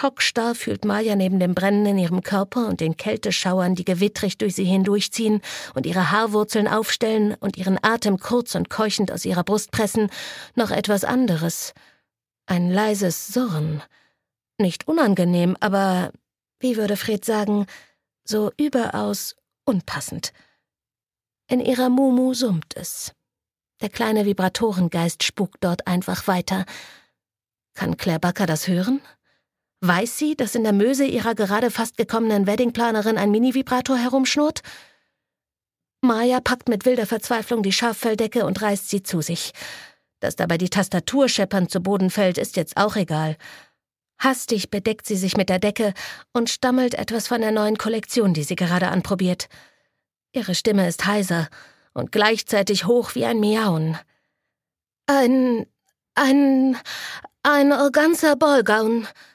Schockstarr fühlt Maja neben dem Brennen in ihrem Körper und den Kälteschauern, die gewittrig durch sie hindurchziehen und ihre Haarwurzeln aufstellen und ihren Atem kurz und keuchend aus ihrer Brust pressen, noch etwas anderes. Ein leises Surren. Nicht unangenehm, aber, wie würde Fred sagen, so überaus unpassend. In ihrer Mumu summt es. Der kleine Vibratorengeist spukt dort einfach weiter. Kann Claire Bakker das hören? Weiß sie, dass in der Möse ihrer gerade fast gekommenen Weddingplanerin ein Mini-Vibrator herumschnurrt? Maja packt mit wilder Verzweiflung die Schaffelldecke und reißt sie zu sich. Dass dabei die Tastatur scheppernd zu Boden fällt, ist jetzt auch egal. Hastig bedeckt sie sich mit der Decke und stammelt etwas von der neuen Kollektion, die sie gerade anprobiert. Ihre Stimme ist heiser und gleichzeitig hoch wie ein Miauen. Ein Organza Ballgown,